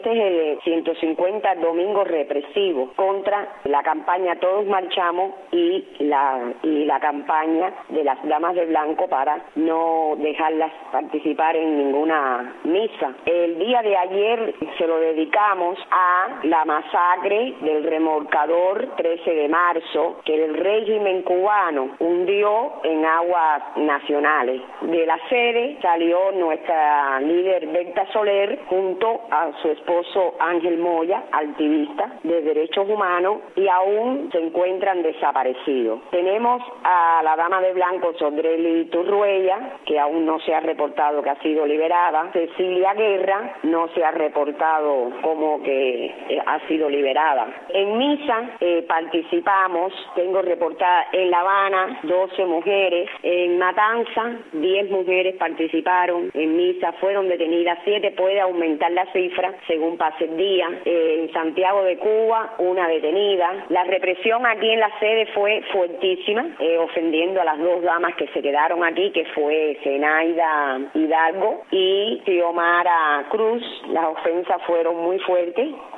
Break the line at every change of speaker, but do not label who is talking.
Este es el 150 domingo represivo contra la campaña Todos Marchamos y la campaña de las Damas de Blanco para no dejarlas participar en ninguna misa. El día de ayer se lo dedicamos a la masacre del remolcador 13 de marzo que el régimen cubano hundió en aguas nacionales. De la sede salió nuestra líder Berta Soler junto a su esposo Ángel Moya, activista de derechos humanos, y aún se encuentran desaparecidos. Tenemos a la dama de blanco Sodreli Turruella, que aún no se ha reportado que ha sido liberada. Cecilia Guerra no se ha reportado como que ha sido liberada. En misa participamos, tengo reportada en La Habana 12 mujeres, en Matanza 10 mujeres participaron en misa, fueron detenidas 7, puede aumentar la cifra según pase el día. En Santiago de Cuba, una detenida. La represión aquí en la sede fue fuertísima, ofendiendo a las 2 damas que se quedaron aquí, que fue Zenaida Hidalgo y Xiomara Cruz. Las ofensas fueron muy fuertes.